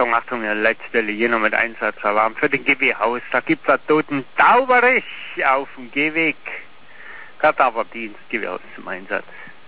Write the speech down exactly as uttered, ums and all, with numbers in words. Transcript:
Achtung, Achtung, der letzte hier noch mit Einsatzalarm für den Gehweghaus. Da gibt's einen toten Tauberich auf dem Gehweg. Kadaverdienst, Gehweghaus zum Einsatz.